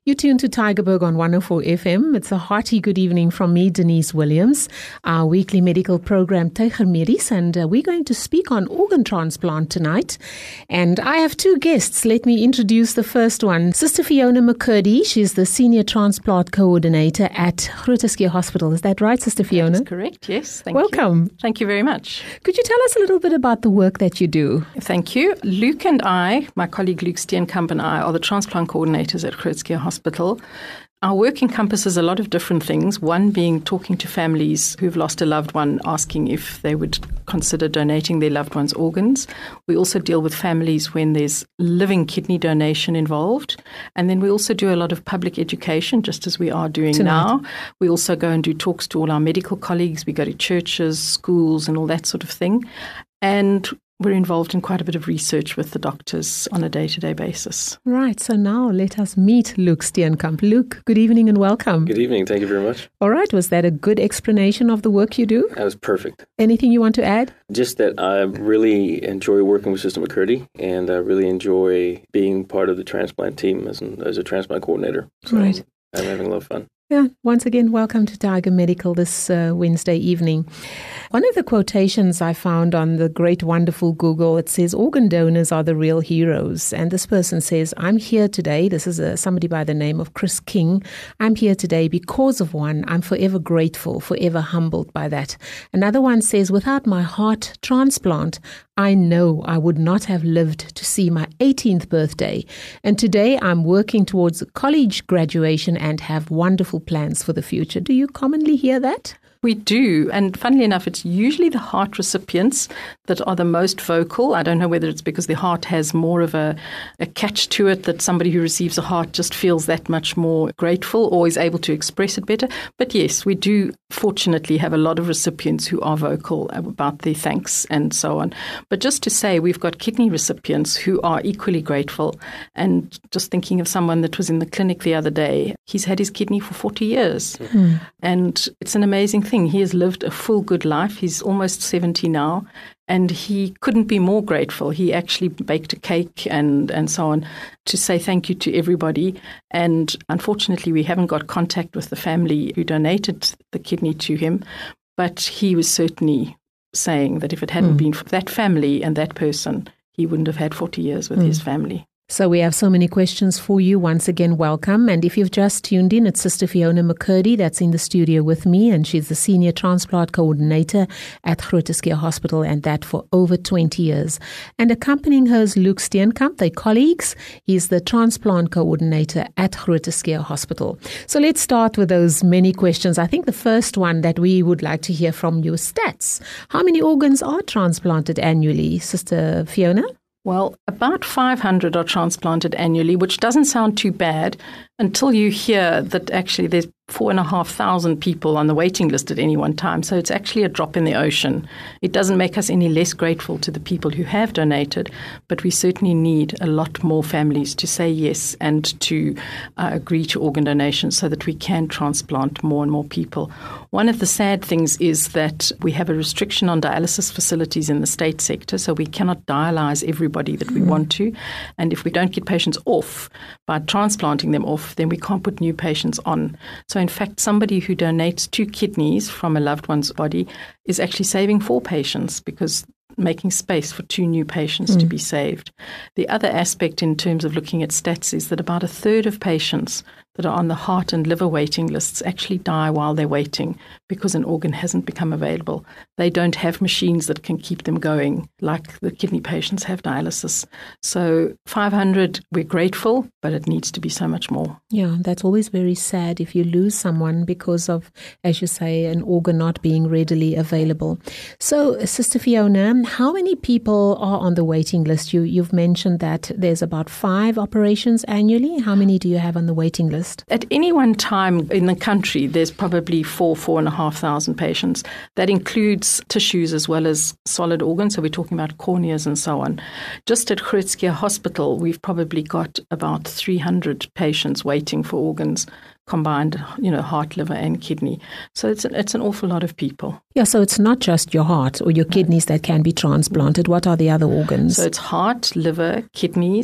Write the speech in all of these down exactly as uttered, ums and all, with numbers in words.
You tune to Tygerberg on one oh four F M. It's a hearty good evening from me, Denise Williams, our weekly medical program, Tyger Medies, and uh, we're going to speak on organ transplant tonight. And I have two guests. Let me introduce the first one, Sister Fiona McCurdy. She's the Senior Transplant Coordinator at Groote Schuur Hospital. Is that right, Sister Fiona? That's correct, yes. Thank Welcome. you. Thank you very much. Could you tell us a little bit about the work that you do? Thank you. Luke and I, my colleague Luke Steenkamp and I, are the transplant coordinators at Groote Schuur Hospital. Hospital. Our work encompasses a lot of different things, one being talking to families who've lost a loved one, asking if they would consider donating their loved one's organs. We also deal with families when there's living kidney donation involved. And then we also do a lot of public education, just as we are doing Tonight. now. We also go and do talks to all our medical colleagues. We go to churches, schools, and all that sort of thing. And we're involved in quite a bit of research with the doctors on a day-to-day basis. Right, so now let us meet Luke Steenkamp. Luke, good evening and welcome. Good evening. Thank you very much. All right, was that a good explanation of the work you do? That was perfect. Anything you want to add? Just that I really enjoy working with Sister McCurdy, and I really enjoy being part of the transplant team as, an, as a transplant coordinator. So Right. I'm having a lot of fun. Yeah, once again, welcome to Tyger Medical this uh, Wednesday evening. One of the quotations I found on the great, wonderful Google, it says, organ donors are the real heroes. And this person says, I'm here today. This is a, somebody by the name of Chris King. I'm here today because of one. I'm forever grateful, forever humbled by that. Another one says, without my heart transplant, I know I would not have lived to see my eighteenth birthday. And today I'm working towards college graduation and have wonderful plans for the future. Do you commonly hear that? We do. And funnily enough, it's usually the heart recipients that are the most vocal. I don't know whether it's because the heart has more of a, a catch to it, that somebody who receives a heart just feels that much more grateful or is able to express it better. But yes, we do fortunately have a lot of recipients who are vocal about their thanks and so on. But just to say, we've got kidney recipients who are equally grateful. And just thinking of someone that was in the clinic the other day, he's had his kidney for forty years. Mm. And it's an amazing thing. He has lived a full, good life. He's almost seventy now, and he couldn't be more grateful. He actually baked a cake and, and so on to say thank you to everybody. And unfortunately, we haven't got contact with the family who donated the kidney to him, but he was certainly saying that if it hadn't mm. been for that family and that person, he wouldn't have had forty years with mm. his family. So we have so many questions for you. Once again, welcome. And if you've just tuned in, it's Sister Fiona McCurdy that's in the studio with me, and she's the Senior Transplant Coordinator at Groote Schuur Hospital, and that for over twenty years. And accompanying her is Luke Steenkamp, they're colleagues. He's the Transplant Coordinator at Groote Schuur Hospital. So let's start with those many questions. I think the first one that we would like to hear from you is stats. How many organs are transplanted annually, Sister Fiona? Well, about five hundred are transplanted annually, which doesn't sound too bad until you hear that actually there's four and a half thousand people on the waiting list at any one time. So it's actually a drop in the ocean. It doesn't make us any less grateful to the people who have donated, but we certainly need a lot more families to say yes and to uh, agree to organ donation so that we can transplant more and more people. One of the sad things is that we have a restriction on dialysis facilities in the state sector, so we cannot dialyze everybody that we mm. want to. And if we don't get patients off by transplanting them off, then we can't put new patients on. So in fact, somebody who donates two kidneys from a loved one's body is actually saving four patients because making space for two new patients mm. to be saved. The other aspect in terms of looking at stats is that about a third of patients that are on the heart and liver waiting lists actually die while they're waiting because an organ hasn't become available. They don't have machines that can keep them going like the kidney patients have dialysis. So five hundred, we're grateful, but it needs to be so much more. Yeah, that's always very sad if you lose someone because of, as you say, an organ not being readily available. So, Sister Fiona, how many people are on the waiting list? You, you've mentioned that there's about five operations annually. How many do you have on the waiting list? At any one time in the country, there's probably four, four and a half thousand patients. That includes tissues as well as solid organs. So we're talking about corneas and so on. Just at Groote Schuur Hospital, we've probably got about three hundred patients waiting for organs combined, you know, heart, liver and kidney. So it's an, it's an awful lot of people. Yeah, so it's not just your heart or your kidneys that can be transplanted. What are the other organs? So it's heart, liver, kidneys,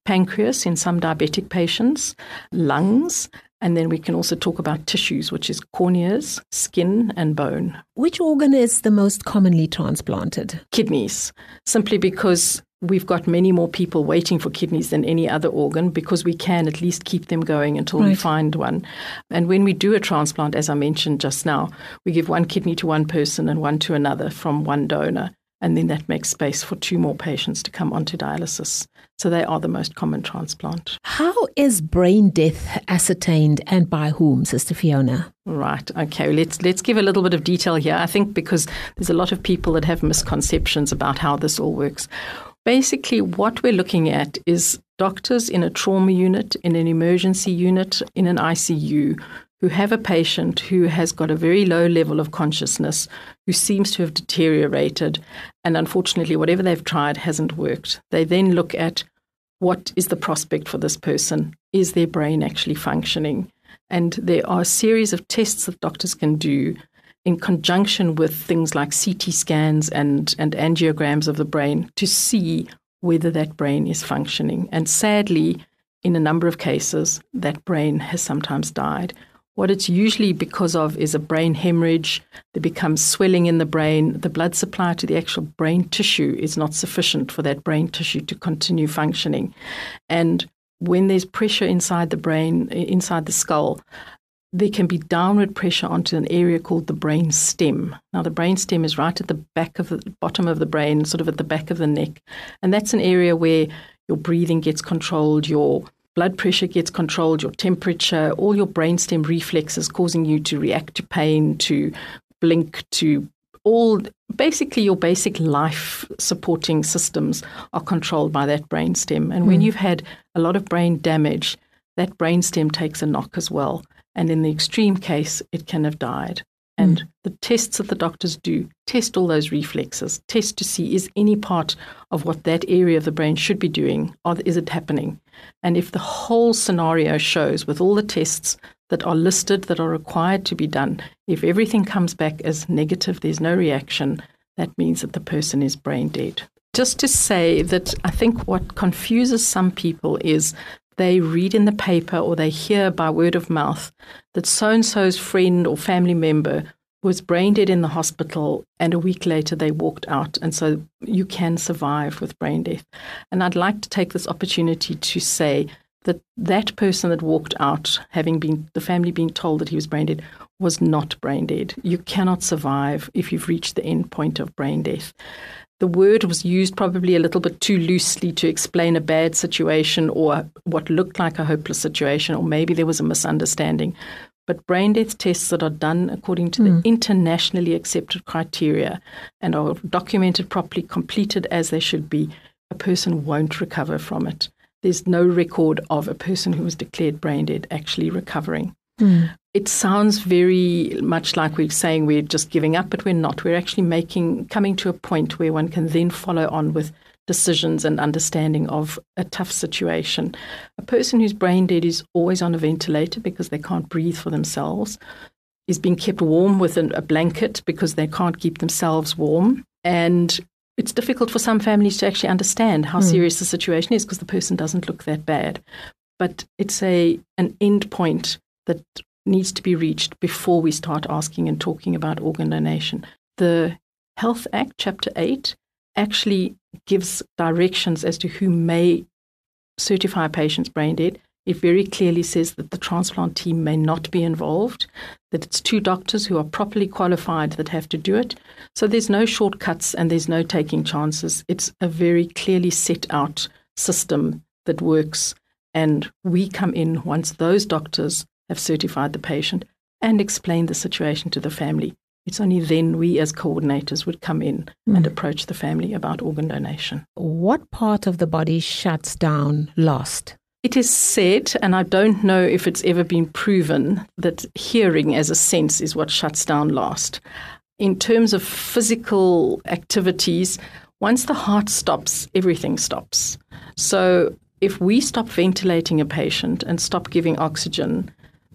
pancreas in some diabetic patients, lungs, and then we can also talk about tissues, which is corneas, skin, and bone. Which organ is the most commonly transplanted? Kidneys, simply because we've got many more people waiting for kidneys than any other organ, because we can at least keep them going until right. we find one. And when we do a transplant, as I mentioned just now, we give one kidney to one person and one to another from one donor. And then that makes space for two more patients to come onto dialysis. So they are the most common transplant. How is brain death ascertained and by whom, Sister Fiona? Right. Okay. Let's let's give a little bit of detail here. I think because there's a lot of people that have misconceptions about how this all works. Basically, what we're looking at is doctors in a trauma unit, in an emergency unit, in an I C U, who have a patient who has got a very low level of consciousness, who seems to have deteriorated, and unfortunately, whatever they've tried hasn't worked. They then look at what is the prospect for this person? Is their brain actually functioning? And there are a series of tests that doctors can do in conjunction with things like C T scans and, and angiograms of the brain to see whether that brain is functioning. And sadly, in a number of cases, that brain has sometimes died. What it's usually because of is a brain hemorrhage. There becomes swelling in the brain. The blood supply to the actual brain tissue is not sufficient for that brain tissue to continue functioning. And when there's pressure inside the brain, inside the skull, there can be downward pressure onto an area called the brain stem. Now, the brain stem is right at the back of the bottom of the brain, sort of at the back of the neck. And that's an area where your breathing gets controlled, your blood pressure gets controlled, your temperature, all your brainstem reflexes causing you to react to pain, to blink, to all, basically your basic life supporting systems are controlled by that brainstem. And mm. when you've had a lot of brain damage, that brainstem takes a knock as well. And in the extreme case, it can have died. And mm. the tests that the doctors do, test all those reflexes, test to see is any part of what that area of the brain should be doing, or is it happening? And if the whole scenario shows with all the tests that are listed, that are required to be done, if everything comes back as negative, there's no reaction, that means that the person is brain dead. Just to say that I think what confuses some people is they read in the paper or they hear by word of mouth that so-and-so's friend or family member was brain dead in the hospital and a week later they walked out. And so you can survive with brain death. And I'd like to take this opportunity to say that that person that walked out, having been the family being told that he was brain dead, was not brain dead. You cannot survive if you've reached the end point of brain death. The word was used probably a little bit too loosely to explain a bad situation or what looked like a hopeless situation, or maybe there was a misunderstanding. But brain death tests that are done according to mm. the internationally accepted criteria and are documented properly, completed as they should be, a person won't recover from it. There's no record of a person who was declared brain dead actually recovering. Mm. It sounds very much like we're saying we're just giving up, but we're not. We're actually making, coming to a point where one can then follow on with decisions and understanding of a tough situation. A person who's brain dead is always on a ventilator because they can't breathe for themselves, is being kept warm with a blanket because they can't keep themselves warm. And it's difficult for some families to actually understand how mm. serious the situation is because the person doesn't look that bad. But it's a an end point that needs to be reached before we start asking and talking about organ donation. The Health Act, Chapter eight, actually gives directions as to who may certify a patient's brain dead. It very clearly says that the transplant team may not be involved, that it's two doctors who are properly qualified that have to do it. So there's no shortcuts and there's no taking chances. It's a very clearly set out system that works. And we come in once those doctors have certified the patient and explained the situation to the family. It's only then we as coordinators would come in mm. and approach the family about organ donation. What part of the body shuts down last? It is said, and I don't know if it's ever been proven, that hearing as a sense is what shuts down last. In terms of physical activities, once the heart stops, everything stops. So if we stop ventilating a patient and stop giving oxygen,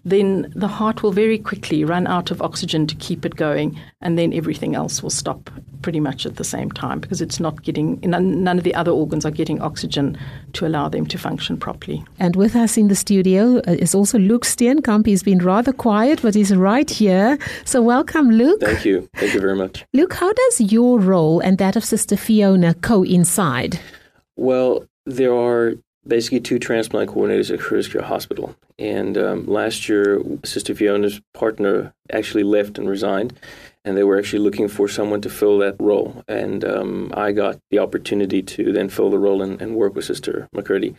then the heart will very quickly run out of oxygen to keep it going, and then everything else will stop pretty much at the same time because it's not getting, none of the other organs are getting oxygen to allow them to function properly. And with us in the studio is also Luke Steenkamp. He's been rather quiet, but he's right here. So welcome, Luke. Thank you. Thank you very much. Luke, how does your role and that of Sister Fiona coincide? Well, there are basically two transplant coordinators at Curtis Cure Hospital. And um, last year, Sister Fiona's partner actually left and resigned, and they were actually looking for someone to fill that role. And um, I got the opportunity to then fill the role and, and work with Sister McCurdy.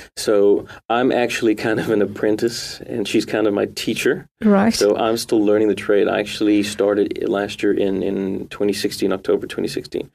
So I'm actually kind of an apprentice, and she's kind of my teacher. Right. So I'm still learning the trade. I actually started last year in, in twenty sixteen, October twenty sixteen.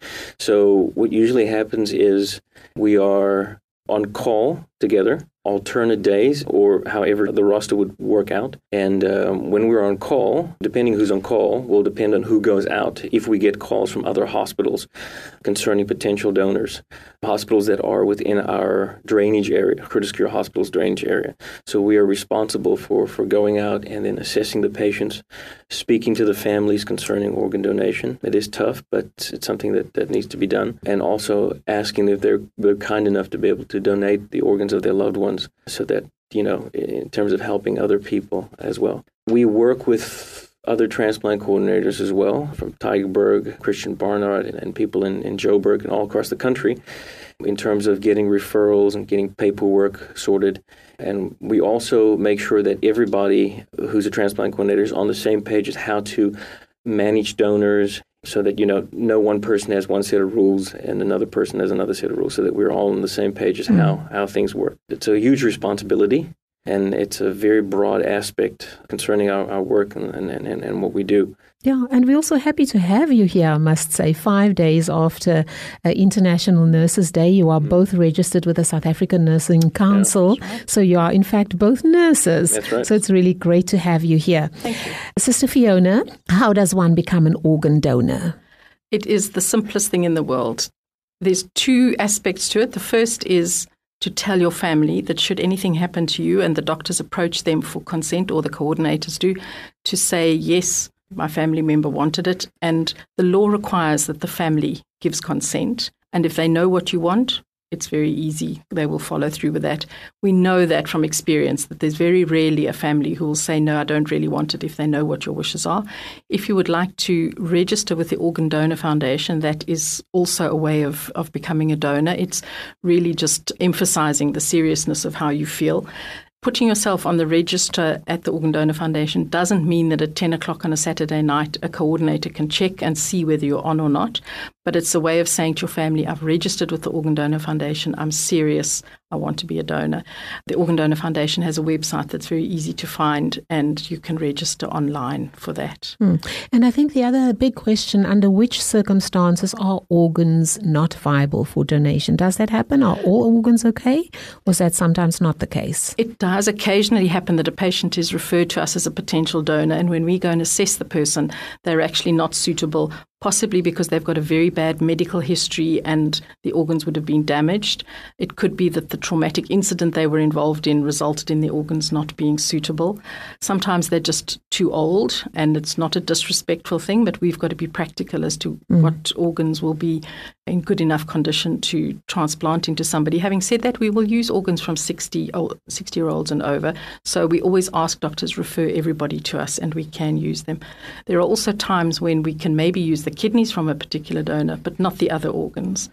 So what usually happens is we are on call together, alternate days, or however the roster would work out. And um, when we're on call, depending who's on call, will depend on who goes out. If we get calls from other hospitals concerning potential donors, hospitals that are within our drainage area, Curtis Cure Hospital's drainage area. So we are responsible for, for going out and then assessing the patients, speaking to the families concerning organ donation. It is tough, but it's something that, that needs to be done. And also asking if they're, they're kind enough to be able to donate the organs of their loved ones so that, you know, in terms of helping other people as well. We work with other transplant coordinators as well, from Tygerberg, Christian Barnard, and, and people in, in Joburg and all across the country, in terms of getting referrals and getting paperwork sorted. And we also make sure that everybody who's a transplant coordinator is on the same page as how to manage donors, so that, you know, no one person has one set of rules and another person has another set of rules, so that we're all on the same page as mm. how, how things work. It's a huge responsibility, and it's a very broad aspect concerning our, our work and, and, and, and what we do. Yeah, and we're also happy to have you here, I must say, five days after uh, International Nurses Day. You are mm. both registered with the South African Nursing Council, yeah, right. So you are, in fact, both nurses. That's right. So it's really great to have you here. Thank you. Sister Fiona, how does one become an organ donor? It is the simplest thing in the world. There's two aspects to it. The first is to tell your family that should anything happen to you and the doctors approach them for consent, or the coordinators do, to say, yes, my family member wanted it, and the law requires that the family gives consent. And if they know what you want, it's very easy. They will follow through with that. We know that from experience, that there's very rarely a family who will say, no, I don't really want it, if they know what your wishes are. If you would like to register with the Organ Donor Foundation, that is also a way of, of becoming a donor. It's really just emphasizing the seriousness of how you feel. Putting yourself on the register at the Organ Donor Foundation doesn't mean that at ten o'clock on a Saturday night, a coordinator can check and see whether you're on or not. But it's a way of saying to your family, I've registered with the Organ Donor Foundation. I'm serious. I want to be a donor. The Organ Donor Foundation has a website that's very easy to find, and you can register online for that. Mm. And I think the other big question, under which circumstances are organs not viable for donation? Does that happen? Are all organs okay? Or is that sometimes not the case? It does occasionally happen that a patient is referred to us as a potential donor, and when we go and assess the person, they're actually not suitable, possibly because they've got a very bad medical history and the organs would have been damaged. It could be that the traumatic incident they were involved in resulted in the organs not being suitable. Sometimes they're just too old, and it's not a disrespectful thing, but we've got to be practical as to mm. what organs will be in good enough condition to transplant into somebody. Having said that, we will use organs from sixty-year-olds and over. So we always ask doctors refer everybody to us, and we can use them. There are also times when we can maybe use the kidneys from a particular donor, but not the other organs.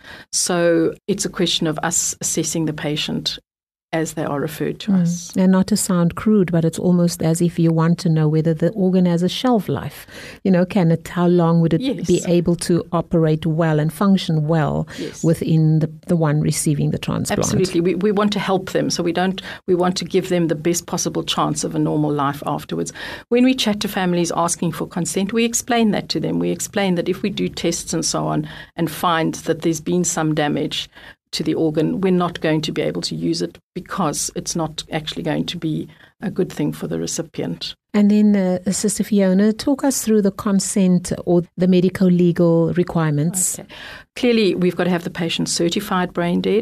So it's a question of us assessing the patient as they are referred to mm. us. And not to sound crude, but it's almost as if you want to know whether the organ has a shelf life. You know, can it, how long would it yes. be able to operate well and function well yes. within the, the one receiving the transplant? Absolutely. We, we want to help them. So we don't, we want to give them the best possible chance of a normal life afterwards. When we chat to families asking for consent, we explain that to them. We explain that if we do tests and so on and find that there's been some damage to the organ, we're not going to be able to use it because it's not actually going to be a good thing for the recipient. And then, uh, Sister Fiona, talk us through the consent or the medical legal requirements. Okay. Clearly, we've got to have the patient certified brain dead.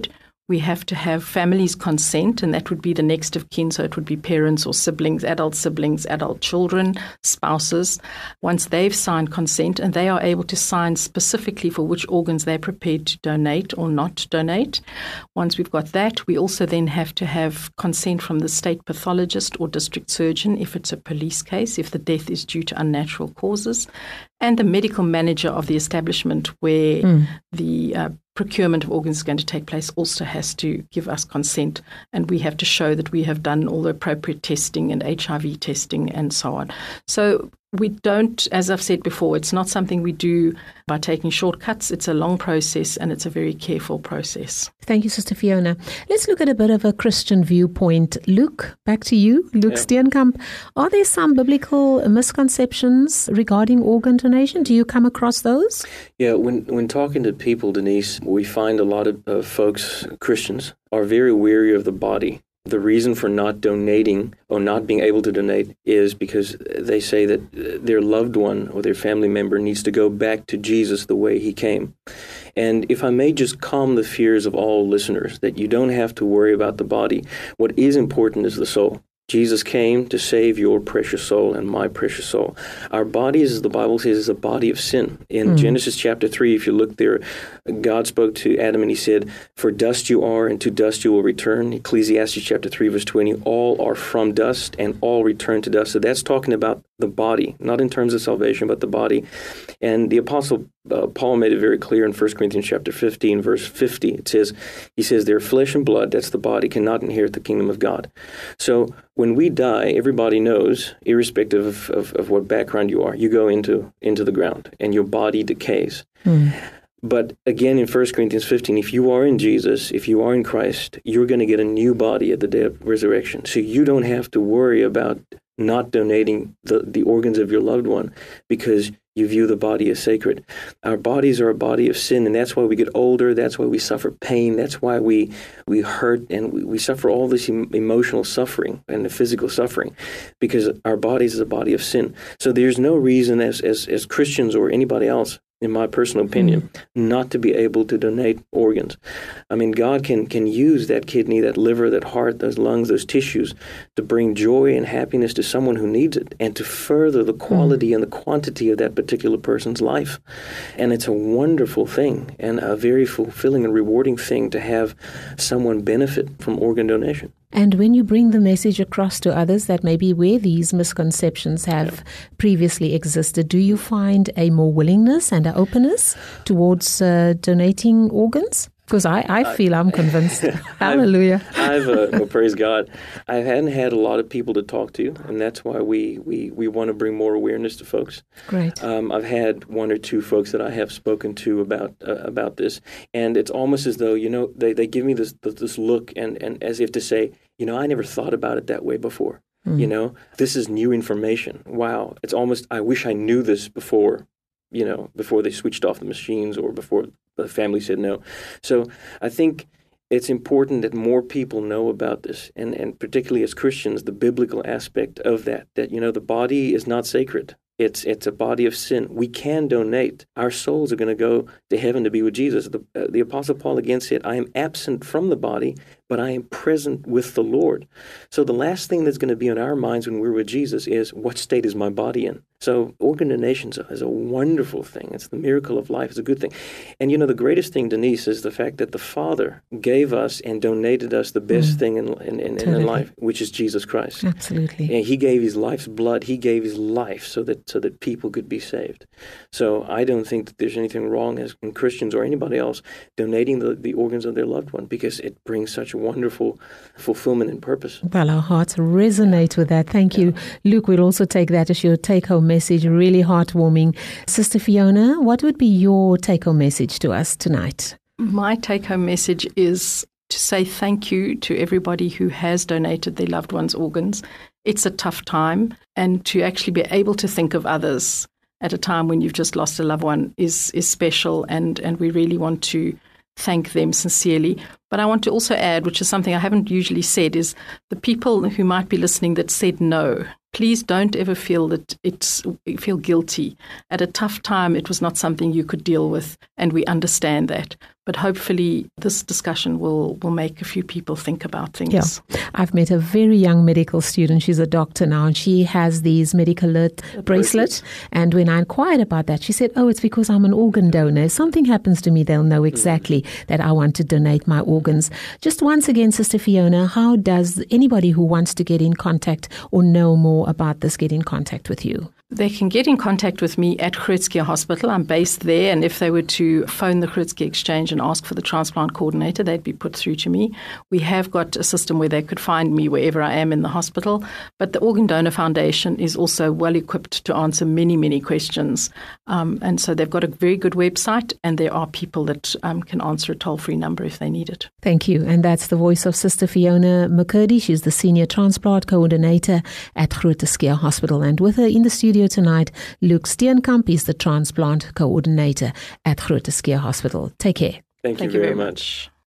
We have to have families consent, and that would be the next of kin. So it would be parents or siblings, adult siblings, adult children, spouses. Once they've signed consent and they are able to sign specifically for which organs they're prepared to donate or not donate. Once we've got that, we also then have to have consent from the state pathologist or district surgeon if it's a police case, if the death is due to unnatural causes, and the medical manager of the establishment where mm. the uh, procurement of organs is going to take place also has to give us consent, and we have to show that we have done all the appropriate testing and H I V testing and so on. So we don't, as I've said before, it's not something we do by taking shortcuts. It's a long process and it's a very careful process. Thank you, Sister Fiona. Let's look at a bit of a Christian viewpoint. Luke, back to you. Luke yeah. Steenkamp. Are there some biblical misconceptions regarding organ donation? Do you come across those? Yeah, when when talking to people, Denise, we find a lot of uh, folks, Christians, are very weary of the body. The reason for not donating or not being able to donate is because they say that their loved one or their family member needs to go back to Jesus the way he came. And if I may just calm the fears of all listeners, that you don't have to worry about the body. What is important is the soul. Jesus came to save your precious soul and my precious soul. Our bodies, as the Bible says, is a body of sin. In mm. Genesis chapter three, if you look there, God spoke to Adam and he said, "For dust you are, and to dust you will return." Ecclesiastes chapter three, verse twenty, all are from dust and all return to dust. So that's talking about the body, not in terms of salvation, but the body. And the Apostle uh, Paul made it very clear in First Corinthians chapter fifteen, verse fifty. It says, he says, "Their flesh and blood," that's the body, "cannot inherit the kingdom of God." So when we die, everybody knows, irrespective of, of, of what background you are, you go into, into the ground and your body decays. Mm. But again, in First Corinthians fifteen, if you are in Jesus, if you are in Christ, you're going to get a new body at the day of resurrection. So you don't have to worry about not donating the, the organs of your loved one because you view the body as sacred. Our bodies are a body of sin, and that's why we get older. That's why we suffer pain. That's why we we hurt and we, we suffer all this em- emotional suffering and the physical suffering, because our bodies is a body of sin. So there's no reason as as, as Christians or anybody else, in my personal opinion, mm-hmm. not to be able to donate organs. I mean, God can can use that kidney, that liver, that heart, those lungs, those tissues to bring joy and happiness to someone who needs it and to further the quality mm-hmm. and the quantity of that particular person's life. And it's a wonderful thing and a very fulfilling and rewarding thing to have someone benefit from organ donation. And when you bring the message across to others that maybe where these misconceptions have yeah. previously existed, do you find a more willingness and an openness towards uh, donating organs? Because I, I feel I'm convinced. Hallelujah. I've, I've uh, well, praise God. I hadn't had a lot of people to talk to, and that's why we, we, we want to bring more awareness to folks. Great. Um, I've had one or two folks that I have spoken to about uh, about this, and it's almost as though, you know, they, they give me this this look and, and as if to say, you know, I never thought about it that way before. Mm. You know, this is new information. Wow. It's almost, I wish I knew this before, you know, before they switched off the machines or before the family said no. So I think it's important that more people know about this, and, and particularly as Christians, the biblical aspect of that, that, you know, the body is not sacred. It's it's a body of sin. We can donate. Our souls are going to go to heaven to be with Jesus. The, uh, the Apostle Paul again said, "I am absent from the body, but I am present with the Lord." So the last thing that's going to be on our minds when we're with Jesus is, what state is my body in? So organ donation is a wonderful thing. It's the miracle of life. It's a good thing. And, you know, the greatest thing, Denise, is the fact that the Father gave us and donated us the best mm. thing in, in, in, totally. in life, which is Jesus Christ. Absolutely. And he gave his life's blood. He gave his life so that so that people could be saved. So I don't think that there's anything wrong as in Christians or anybody else donating the, the organs of their loved one, because it brings such a wonderful fulfillment and purpose. Well, our hearts resonate with that. Thank you. Yeah. Luke, we'll also take that as your take-home message, really heartwarming. Sister Fiona, what would be your take-home message to us tonight? My take-home message is to say thank you to everybody who has donated their loved ones' organs. It's a tough time, and to actually be able to think of others at a time when you've just lost a loved one is is special, and, and we really want to thank them sincerely. But I want to also add, which is something I haven't usually said, is the people who might be listening that said no, please don't ever feel that it's feel guilty. At a tough time, it was not something you could deal with, and we understand that. But hopefully this discussion will, will make a few people think about things. Yeah. I've met a very young medical student. She's a doctor now, and she has these medical alert bracelets. And when I inquired about that, she said, oh, it's because I'm an organ donor. If something happens to me, they'll know exactly mm. that I want to donate my organs. Just once again, Sister Fiona, how does anybody who wants to get in contact or know more about this get in contact with you? They can get in contact with me at Groote Schuur Hospital. I'm based there, and if they were to phone the Groote Schuur Exchange and ask for the transplant coordinator, they'd be put through to me. We have got a system where they could find me wherever I am in the hospital, but the Organ Donor Foundation is also well equipped to answer many, many questions. Um, and so they've got a very good website, and there are people that um, can answer a toll-free number if they need it. Thank you. And that's the voice of Sister Fiona McCurdy. She's the Senior Transplant Coordinator at Groote Schuur Hospital. And with her in the studio tonight, Luke Steenkamp is the Transplant Coordinator at Groote Schuur Hospital. Take care. Thank, Thank you very, you very much. much.